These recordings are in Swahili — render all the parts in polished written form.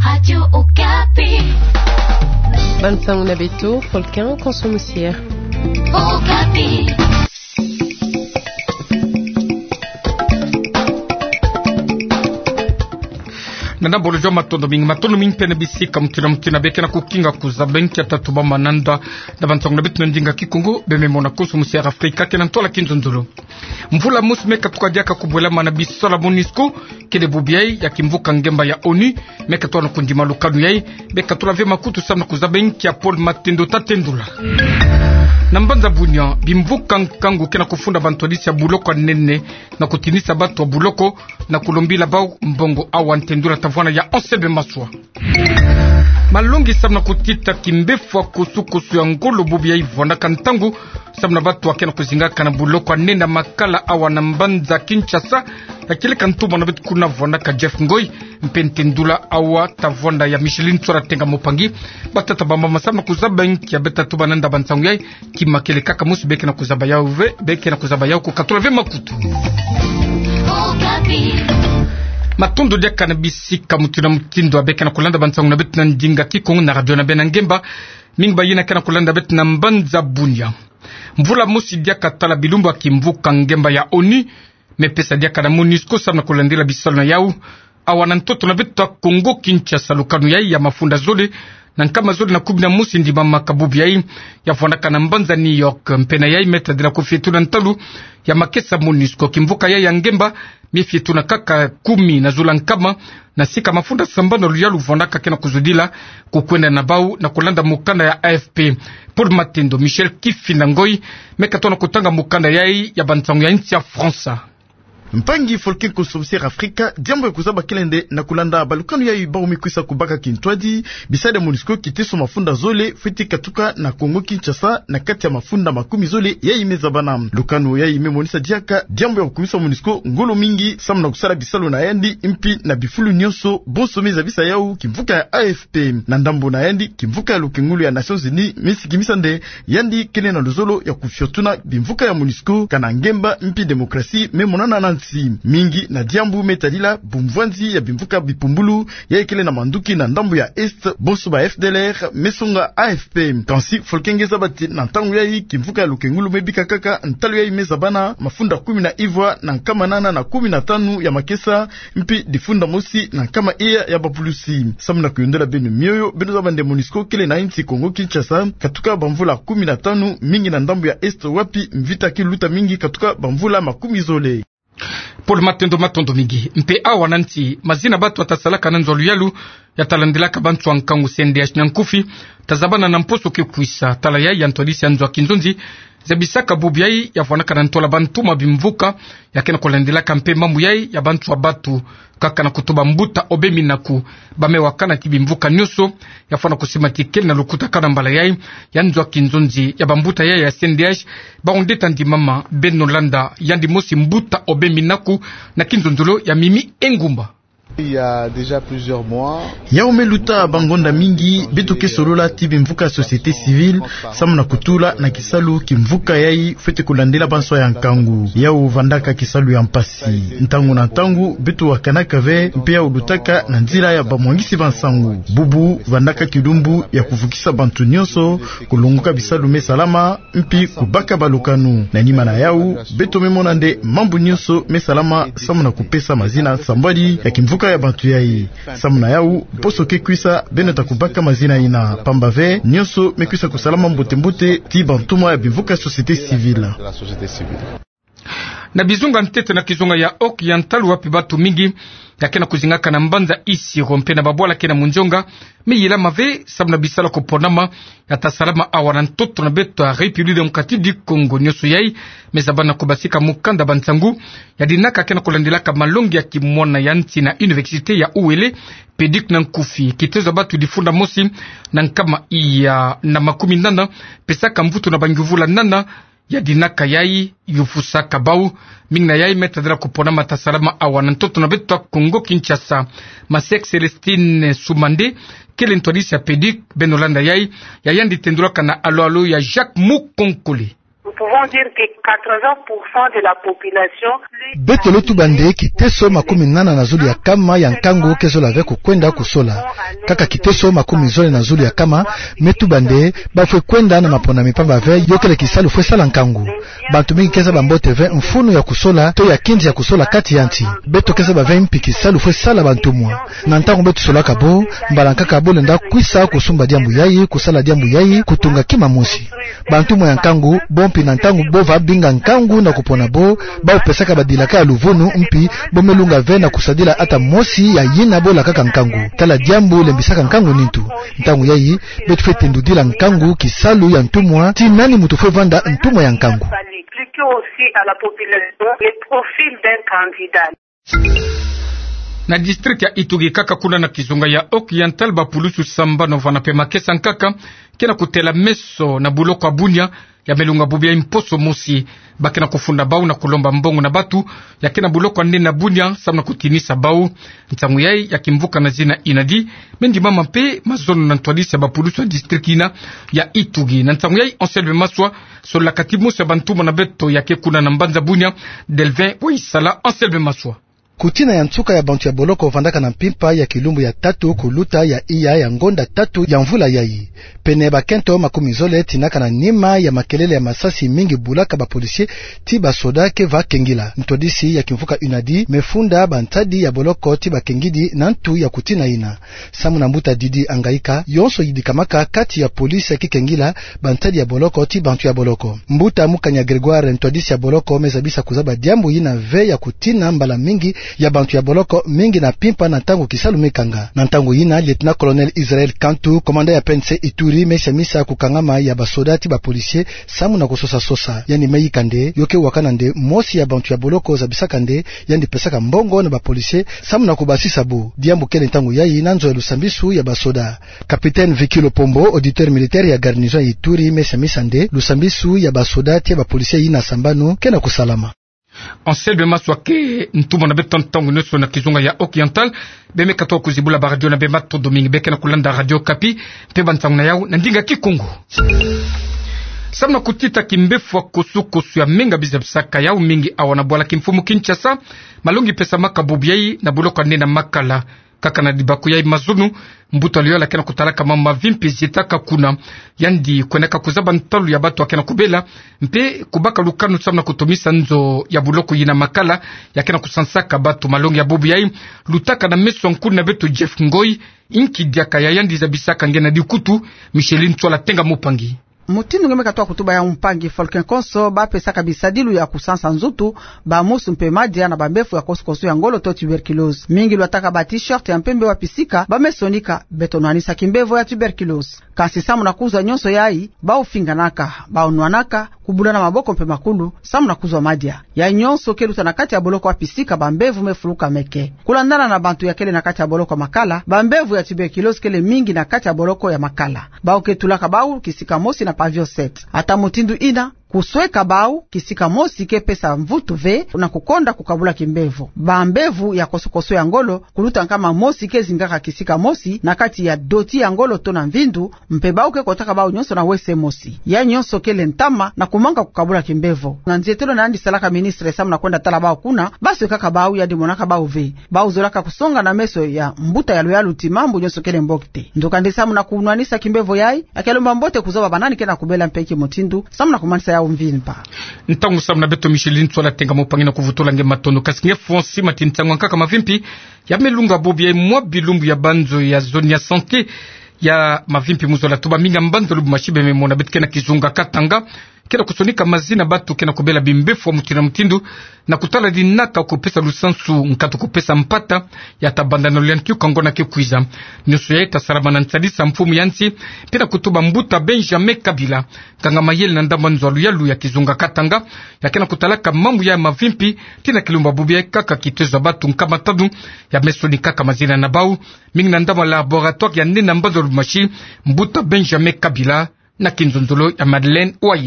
Radio Okapi. Bantsang na beto, Folquin, Consommusière. Okapi. Nana bolojo matondo mingi pene bisika mtina beke na kukinga kuza benki atatuba mananda na bantsang na beto ndinga kikungu beme mona Consommusière Afrika kena ntola kinzonzolo. Mvula musme katuka diaka kubwela mana bisola MONUSCO kede bubiai ya kimvuka ngemba ya ONU meka tono kundima lukanu yai beka tola vema kutu samna kuza benki ya Paul Matendo tatendula. Nambanza bunya bimvuka nkangu kena kufunda bantolisi ya buloko nene na kutinisa batu wa buloko na kulombila bau mbongo awa ntendula tavwana ya onsebe maswa. Malungi samna kutita kimbefwa kusu ya ngolo bubi ya ivona kantangu samna batu wakena kuzingaka na buloko nene makala awa nambanza Kinshasa ya kile kantuma na bitu kuna vona ka Jeff Ngoi mpentendula awa tavona ya Michelin tsora tenga mopangi batata bamba samna kuzaba nki ya beta tuba nanda bansangu yai kimakele kaka musu beke na kuzaba yao ve beke na kuzaba yao kukatula ve makutu. Matondo dia kanabisi kamutina mutindo abeke na kulanda bansangu na betu na njinga kikongu na radio na bena ngemba mingba yina kena kulanda betu na mbanza bunya. Mvula musi dia katala bilumbu wa kimvuka ngemba ya ONU mepesa dia kana MONUSCO samna kulandila bisolo na yau awana ntoto na betu wa Kongo Kinshasa lukanu yai ya mafunda zole na nkama zole na kubina musi ndima makabubi yai ya fondaka na mbanza New York mpena yai meta dila kufietu na ntalu ya makesa MONUSCO kimvuka yai ya ngemba mifietu na kaka 10 na zula nkama na sika mafunda sambano luyalu fondaka kena kuzudila kukwenda na bau na kulanda mukanda ya AFP Paul Matendo Michel Kifi na Ngoi meka tona kutanga mukanda yai ya bantangu ya nchi ya Fransa. Mpangi Folquin Consommusière Afrika jambo ya kuzaba kilende na kulanda balukanu ya ibao mikwisa kubaka kintwadi bisada MONUSCO kiteso mafunda zole fiti katuka na Kongo Kinshasa na kati ya mafunda makumi zole ya imeza bana lukanu ya ime monisa diaka jambo ya kukumisa MONUSCO ngolo mingi samna kusala bisalo na yandi impi na bifulu nyonso bonso meza bisa yau kimvuka ya AFP na ndambo na yandi kimvuka ya lukengulu ya Nations Unies misi kimisande yandi kene na luzolo ya kufiotuna bimvuka ya MONUSCO kana ngemba impi demokrasi memonana na mingi na diambu metadila bumvanzi ya bimvuka bipumbulu ya ekele na manduki na ndambu ya Est bonso ba FDLR mesonga AFP kansi Folkengeza bati na ntangu ya kimvuka ya lukengulu mebika kaka ntalo ya imeza bana mafunda 10 na Ivoire na nkama nana na 15 ya makesa mpi difunda mosi na nkama iya ya bapulusi samna kuyondela benu mioyo benu za bande MONUSCO kele na inti Kongo Kinshasa katuka bamvula 15 mingi na ndambu ya Est wapi mvita kiluta mingi katuka bamvula makumi zole. Paul Matendo matondo mingi mpe awa nanti mazina batu atasalaka na nzolu yalu ya talandilaka bantu wa nkangu CNDH nyankufi tazabana na mposo kekuisa tala yai ya ntolisi ya nzwa kinzonzi zabisaka bubi yai ya fuanaka na ntola bantu mabimvuka ya kena kulandilaka mpe mamu yai ya bantu wa batu kaka na kutuba mbuta obemi naku bame wakana kibimvuka nyoso ya fuana kusima tikeli na lukuta kana mbala yai ya nzwa kinzonzi ya bambuta yai ya CNDH baondeta ndi mama Benolanda yandi mosi mbuta obemi naku na kinzonzolo ya Mimi Engumba. Il y a déjà plusieurs mois. Ya umeluta bangonda mingi beto kesolola tibi mvuka société civile samna kutula na kisalu kimvuka yai fete kulandela banso ya nkangu ya uvandaka kisalu ya mpasi ntangu na ntangu beto wakanaka ve mpea ulutaka na nzira ya bamwangisi bansangu bubu vandaka kidumbu ya kuvukisa bantu nyonso kulunguka bisalu mesalama mpi kubaka balukanu na nima na yau beto memonande mambu nyonso mesalama samna kupesa mazina sambadi ya kimvuka ya bantu yai samuna yau poso kekwisa beneta kubaka mazina ina pambave nyonso mekwisa kusalama mbote ti bantuma ya bimvuka société civile na bizunga ntete na kizunga ya Oriental wapi batu mingi yakena kuzingaka na mbanza isi rompe na babwala kena munjonga miyila mave sabna bisala kuponama yata salama awana ntoto na beto ya République démocratique du Congo nyoso yai mezabana kubasika mukanda bansangu yadinaka kena kulandilaka malongi ya kimwana ya nti na université ya Uele pedik na nkufi kitezo batu difunda mosi na nkama iya na makumi nana pesaka mvuto na banguvula nana ya dinaka yai yufusa kabau mingna yai metadra kupona matasalama awana ntoto na beto Kongo Kinshasa Masek Celestine Sumande kele ntolisi ya pedik Benolanda yai ya yandi tendulaka na alo ya Jacques Mukonkole. Vous pouvez pouvons dire que 80% de la population Betolo tubande kiteso makumi nana na zuli ya kama ya nkangu kezola veko kwenda kusola. Kaka kiteso makumi zole na zuli ya kama metubande bafwe kwenda na mapona mipamba ve yokele kisalu fwe sala nkangu. Bantu mingi keza bambote ve mfunu ya kusola to ya kinji ya kusola kati yanti. Beto keza bave mpi kisalu fwe sala bantu mwa. Na ntangu betu sola kabo, mbalankaka kabo lenda kuisa kusumba diambu yayi, kusala diambu yayi, kutunga kima musi. Bantu mwa ya nkangu, bompi na ntangu bova binga nkangu na kupona bo, bao pesaka badilaka ya luvunu mpi, bomelunga ve na kusadila ata mosi ya yina bola kaka nkangu. Tala diambu lembisaka nkangu nintu. Ntangu yayi, betu fe tendudila nkangu kisalu ya ntumwa, ti nani mutu fe vanda ntumwa ya nkangu. aussi à la population les profils d'un candidat. Na district ya Ituri kaka kuna na kizunga ya Occidental bapulusu samba no vana pe makesa nkaka kena kutela meso na buloko abunya ya melunga bubia imposo mosi bakena kufunda bau na kulomba mbongo na batu ya kena buloko ande na bunya samna kutinisa bau ntangu yai ya kimvuka na zina inadi mendi mama pe mazono na ntwadisi ya bapulusu ya district ina ya Ituri na ntangu yai onselbe maswa so la katimusi ya bantuma na beto ya ke kuna na mbanza bunya Delvin Waisala onselbe maswa kutina ya ntuka ya bantu ya boloko vandaka na mpimpa ya kilumbu ya tatu kuluta ya iya ya ngonda tatu ya mvula yayi. Pene bakento makumi zole tinaka na nima ya makelele ya masasi mingi bulaka ba polisie ti basoda ke va kengila. Ntodisi ya kimvuka unadi mefunda bantadi ya boloko ti bakengidi na ntu ya kutina ina. Samu na mbuta didi angaika yonso yidikamaka kati ya polisi ya kikengila bantadi ya boloko ti bantu ya boloko. Mbuta mukanya Gregoire ntodisi ya boloko mezabisa kuzaba diambu ina ve ya kutina mbala mingi ya bantu ya boloko mingi na pimpa na ntango kisalu mekanga. Na ntango yina Lieutenant Colonel Israel Kantu komanda ya PNC Ituri meshamisa kukangama ya basodati ba polisie samu na kusosa sosa yani meyikande yoke wakana nde mosi ya bantu ya boloko za bisakande yani pesaka mbongo na ba polisie samu na kubasisa bu diambu kele ntango yayi nanzo ya lusambisu ya basoda. Capitaine Vikilo Pombo auditeur militaire ya garnison ya Ituri meshamisa nde lusambisu ya basodati ya ba polisie yina sambanu kena kusalama. Anselme maswake ntuma na beton tongo neso na kizunga ya Occidental beme kato kuzibula ba radio na bema to domingue beke na kulanda radio Kapi pe bantangu na yao na ndinga kikungu samna kutita kimbefu wa kusu ya menga bizabsaka yao mingi awana bwala kimfumu Kinshasa malungi pesa makabubi yai na buloko nena makala kaka na dibaku yai mazunu mbuto aliyola kena kutalaka mama vimpi zitaka kuna yandi kweneka kuzaba ntalu ya batu wakena kubela mpe kubaka lukanu samna kutumisa nzo ya buloko yina makala ya kena kusansaka batu malongi ya bobu yai lutaka na meso nkuna na betu Jeff Ngoi inki diaka ya yandi zabisaka ngena dikutu Michelin Twala tenga mupangi Mutindu ngeme katoa kutuba ya mpangi Falken Konso ba pesa kabisa dilu ya kusansa nzutu ba musu mpemadia na bambefu ya koskoso ya ngolo to tuberculose mingi lwataka ba t-shirt ya mpembe wa pisika ba mesonika betonwanisa kimbevo ya tuberculose kasi samu na kuzwa nyonso yai ba ufinganaka ba unwanaka kubulana maboko mpe makulu samu na kuzwa madia ya nyonso keluta na kati ya boloko wa pisika bambevu mefuluka meke kulandana na bantu ya kele na kati ya boloko makala bambevu ya tuberculose kele mingi na kati ya boloko ya makala ba uketulaka bau kisika mosi na pavio set ata mutindu ina kusweka bau kisika mosi ke pesa mvutu ve na kukonda kukabula kimbevu bambevu ya kosokoso ya ngolo kuluta kama mosi ke zingaka kisika mosi na kati ya doti ya ngolo to na mvindu mpebau ke kotaka bau nyonso na wese mosi ya nyonso kele ntama na kumanga kukabula kimbevu na nzetelo na andi salaka ministre samu na kwenda tala bau kuna basi kaka bau ya dimonaka bau ve bau zolaka kusonga na meso ya mbuta ya loyalu timambu nyonso kele mbokte ndokande samu na kunwanisa kimbevu yai akelomba mbote kuzoba banani kena kubela mpeki mutindu samu na kumanisa ya umvinpa ntangu samna beto Michelin Twala tenga mupangi na kuvutula nge matondo kasinge fonsi matintangu nkaka mavimpi ya melunga bobi ya mwa bilumbu ya banzo ya zone ya santé ya mavimpi muzola tuba minga mbanzo lubu mashibe memona betke na kizunga katanga kena kusonika mazina batu kena kubela bimbefu wa mutina mutindu na kutala dinaka kupesa lusansu nkatu kupesa mpata ya tabandano liankiu kangona kikuiza nyusu ya ita salama na nsadisa mfumu yansi pina kutuba mbuta Benjamin Kabila kanga mayeli na ndamba nzwalu yalu ya kizunga katanga ya kena kutalaka mambu ya mavimpi tina kilumba bubi ya kaka kitezo batu nkama tadu ya meso ni kaka mazina na bau mingi na ndamba laboratoire ya nena mbazo lumashi mbuta Benjamin Kabila na kinzonzolo ya Madeleine Waila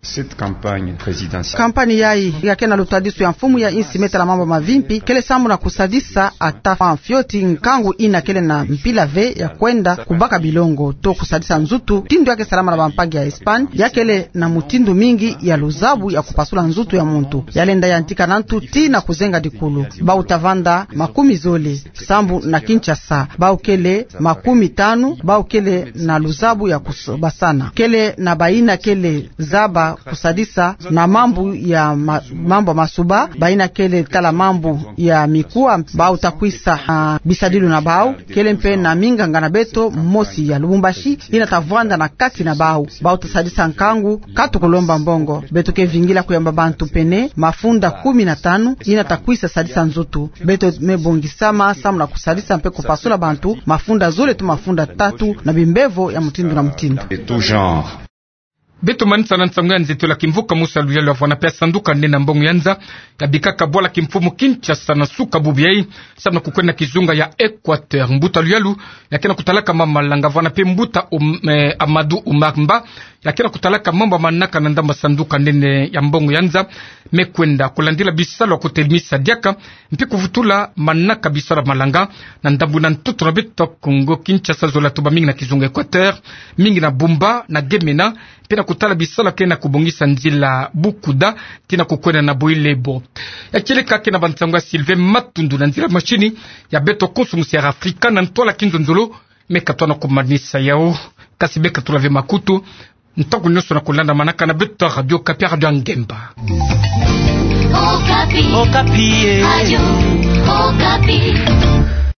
Kampani yai yake na lutadiso ya mfumu ya insi metala mambo mavimpi kele sambu na kusadisa atafa amfioti nkangu ina kele na mpila ve ya kwenda kubaka bilongo to kusadisa nzutu tindu yake salama na bampagi ya Espanya yakele na mutindu mingi ya luzabu ya kupasula nzutu ya muntu yalenda ya antika nantu ti na kuzenga dikulu ba utavanda makumi zole sambu na Kinshasa ba ukele makumi tanu ba ukele na luzabu ya kusabasana kele na baina kele zaba kusadisa na mambu ya mambo masuba baina kele tala mambu ya mikua ba utakwisa bisadilu na bau kele mpe na minga ngana beto mosi ya Lubumbashi ina tavwanda na kati na bau ba utasadisa nkangu katu kulomba mbongo beto ke vingila kuyamba bantu pene mafunda 15 ina takwisa sadisa nzutu beto mebongisama samu na kusadisa mpe kupasula bantu mafunda zole tu mafunda 3 na bimbevo ya mutindo na mutindo Beto manisa na nsangwa nzeto la kimvuka musa luyalo ya vwana pia sanduka nena mbongo yanza ya bikaka bola kimfumu Kinshasa na suka bubiai sabna kukwena kizunga ya Equateur mbuta luyalo ya kena kutalaka mama langa vwana pia mbuta Amadou Umarmba ya kena kutalaka mamba manaka na ndamba sanduka nene ya mbongo yanza mekwenda kulandila bisalo kutelimisa diaka mpi kuvutula manaka bisalo malanga na ndambu na ntutu na beto Kongo Kinshasa zola tuba mingi na kizunga Equateur mingi na Bumba na Gemena pena kutala bisala kena kubongisa nzila bukuda tina kukwena na boilebo ya kile kake na bantangwa Sylvain Matundu na nzila machini ya beto konsumusi ya Afrika na ntola kinzonzolo meka tona kumanisa yao kasi beka tulave makutu ntoko nyoso na kulanda manaka na beto radio Okapi radio Ngemba Okapi. Okapi. Ayo, Okapi.